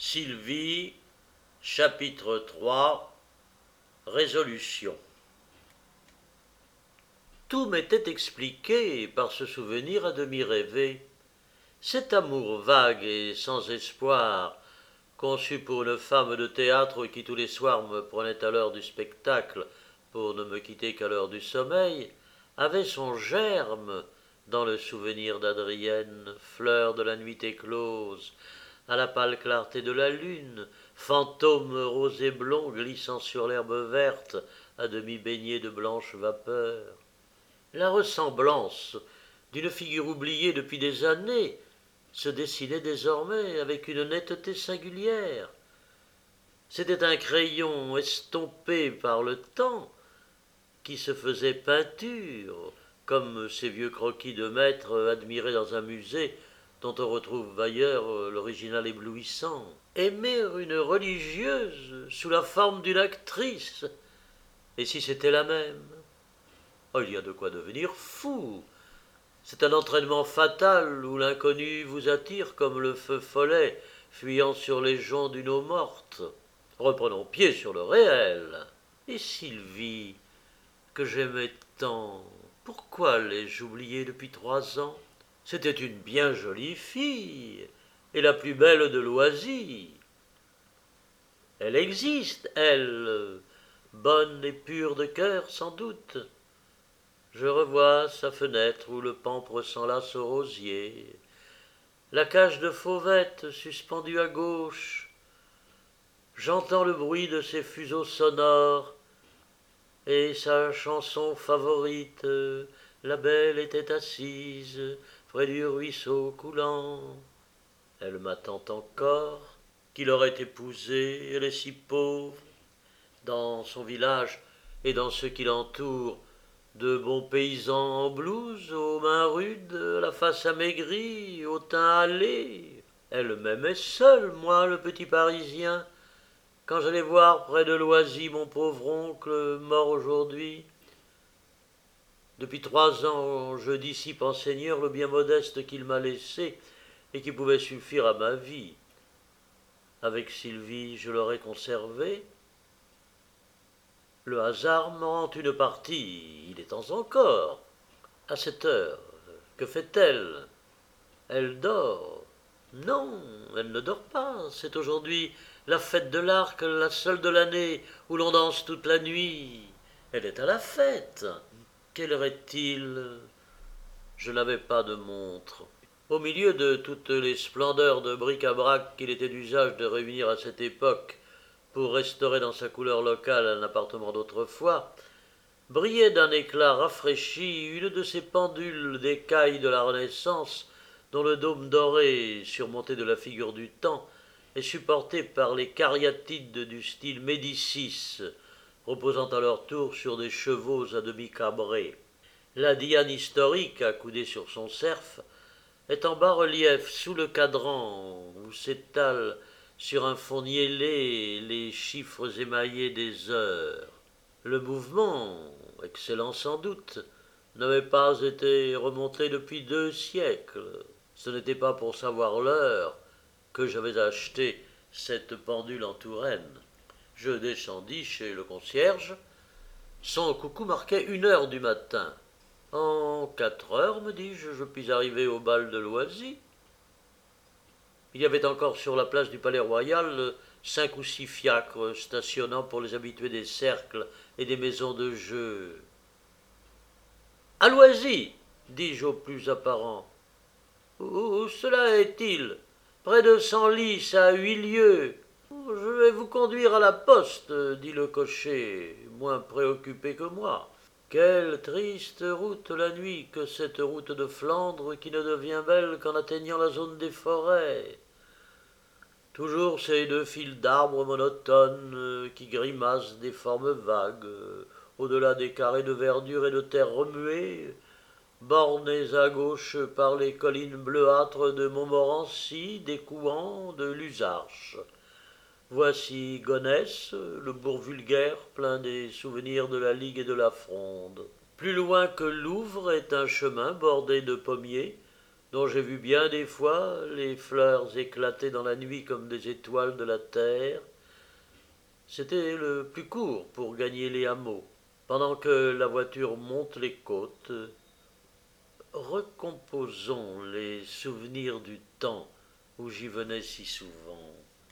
Sylvie, chapitre 3, résolution. Tout m'était expliqué par ce souvenir à demi rêvé. Cet amour vague et sans espoir, conçu pour une femme de théâtre qui tous les soirs me prenait à l'heure du spectacle pour ne me quitter qu'à l'heure du sommeil, avait son germe dans le souvenir d'Adrienne, fleur de la nuit éclose, à la pâle clarté de la lune, fantôme rose et blond glissant sur l'herbe verte, à demi baigné de blanche vapeur. La ressemblance d'une figure oubliée depuis des années se dessinait désormais avec une netteté singulière. C'était un crayon estompé par le temps qui se faisait peinture, comme ces vieux croquis de maître admirés dans un musée dont on retrouve ailleurs l'original éblouissant. Aimer une religieuse sous la forme d'une actrice, et si c'était la même? Oh, il y a de quoi devenir fou. C'est un entraînement fatal où l'inconnu vous attire comme le feu follet fuyant sur les joncs d'une eau morte. Reprenons pied sur le réel. Et Sylvie, que j'aimais tant, pourquoi l'ai-je oubliée depuis 3 ans? C'était une bien jolie fille, et la plus belle de Loisy. Elle existe, elle, bonne et pure de cœur sans doute. Je revois sa fenêtre où le pampre s'enlace au rosier, la cage de fauvette suspendue à gauche. J'entends le bruit de ses fuseaux sonores et sa chanson favorite, la belle était assise près du ruisseau coulant. Elle m'attend encore, qui l'aurait épousée, elle est si pauvre. Dans son village et dans ceux qui l'entourent, de bons paysans en blouse, aux mains rudes, la face amaigrie, au teint hâlé. Elle m'aimait seule, moi, le petit Parisien, quand j'allais voir près de Loisy mon pauvre oncle, mort aujourd'hui. Depuis 3 ans, je dissipe en Seigneur le bien modeste qu'il m'a laissé et qui pouvait suffire à ma vie. Avec Sylvie, je l'aurais conservé. Le hasard m'en rend une partie, il est temps encore. À cette heure, que fait-elle? Elle dort. Non, elle ne dort pas. C'est aujourd'hui la fête de l'Arc, la seule de l'année où l'on danse toute la nuit. Elle est à la fête. Quelle heure est-il? Je n'avais pas de montre. Au milieu de toutes les splendeurs de bric-à-brac qu'il était d'usage de réunir à cette époque pour restaurer dans sa couleur locale un appartement d'autrefois, brillait d'un éclat rafraîchi une de ces pendules d'écailles de la Renaissance dont le dôme doré, surmonté de la figure du temps, est supporté par les cariatides du style Médicis, reposant à leur tour sur des chevaux à demi cabrés. La Diane historique, accoudée sur son cerf, est en bas-relief sous le cadran où s'étalent sur un fond niellé les chiffres émaillés des heures. Le mouvement, excellent sans doute, n'avait pas été remonté depuis 2 siècles. Ce n'était pas pour savoir l'heure que j'avais acheté cette pendule en Touraine. Je descendis chez le concierge. Son coucou marquait 1 heure du matin. En 4 heures, me dis-je, je puis arriver au bal de Loisy. Il y avait encore sur la place du Palais Royal 5 ou 6 fiacres stationnant pour les habitués des cercles et des maisons de jeu. À Loisy, dis-je au plus apparent. Où cela est-il? Près de Senlis, à 8 lieues. Je vais vous conduire à la poste, dit le cocher, moins préoccupé que moi. Quelle triste route la nuit que cette route de Flandre qui ne devient belle qu'en atteignant la zone des forêts. Toujours ces 2 files d'arbres monotones qui grimacent des formes vagues, au-delà des carrés de verdure et de terre remuée, bornés à gauche par les collines bleuâtres de Montmorency, des Couans, de Luzarches. Voici Gonesse, le bourg vulgaire, plein des souvenirs de la Ligue et de la Fronde. Plus loin que Louvres est un chemin bordé de pommiers, dont j'ai vu bien des fois les fleurs éclater dans la nuit comme des étoiles de la terre. C'était le plus court pour gagner les hameaux. Pendant que la voiture monte les côtes, recomposons les souvenirs du temps où j'y venais si souvent.